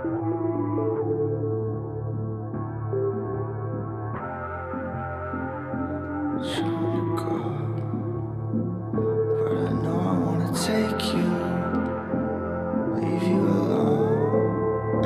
Trying to go, but I know I wanna take you, leave you alone.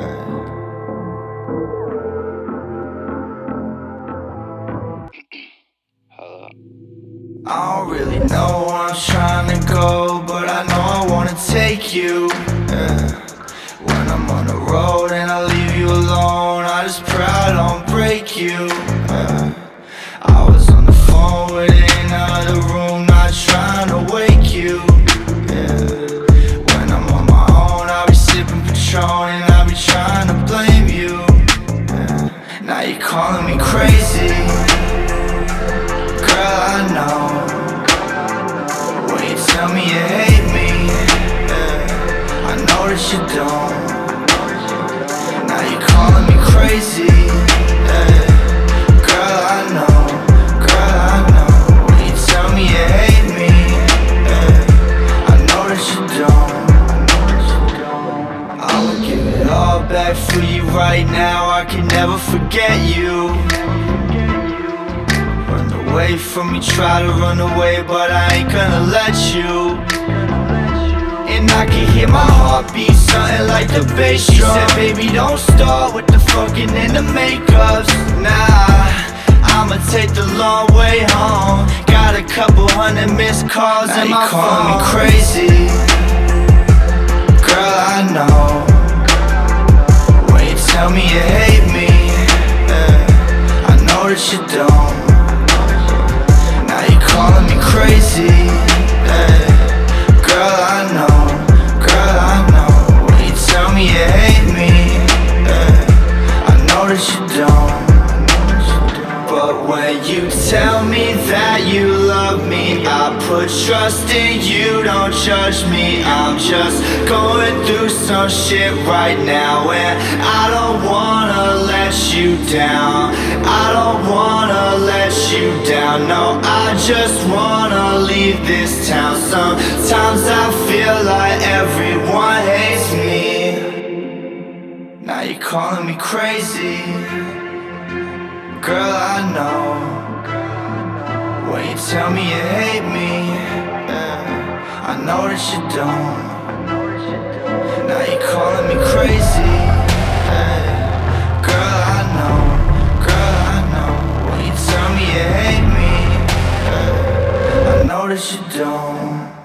Hello. I don't really know where I'm trying to go, but I know I wanna take you. When I'm on the road and I leave you alone, I just pray I don't break you. I was on the phone with another room, not trying to wake you. When I'm on my own, I'll be sipping Patron and I'll be trying to blame you. Now you're calling me crazy, girl, I know. When you tell me you hate me, I know that you don't. Now you're calling me crazy, girl, I know. Girl, I know. When you tell me you hate me, I know that you don't. I would give it all back for you right now, I can never forget you. Run away from me, try to run away, but I ain't gonna let you. And I can hear my heartbeat, something like the bass drum. She said, baby, don't start with the fucking and the makeups. Nah, I'ma take the long way home. Got a couple hundred missed calls in my phone. Now you calling me crazy, girl, I know. When you tell me you hate me, I know that you don't. Now you calling me crazy, girl, I know. Girl, I know. When you tell me you hate me, I know that you don't. But when you tell me that you love me, I put trust in you, don't judge me. I'm just going through some shit right now, and I don't wanna let you down. I don't wanna let you down. No, I just wanna leave this town. Sometimes I feel like everyone hates me. Now you're calling me crazy, girl, I know. When you tell me you hate me, I know that you don't. Now you're calling me crazy, girl, I know. Girl, I know. When you tell me you hate me, I know that you don't.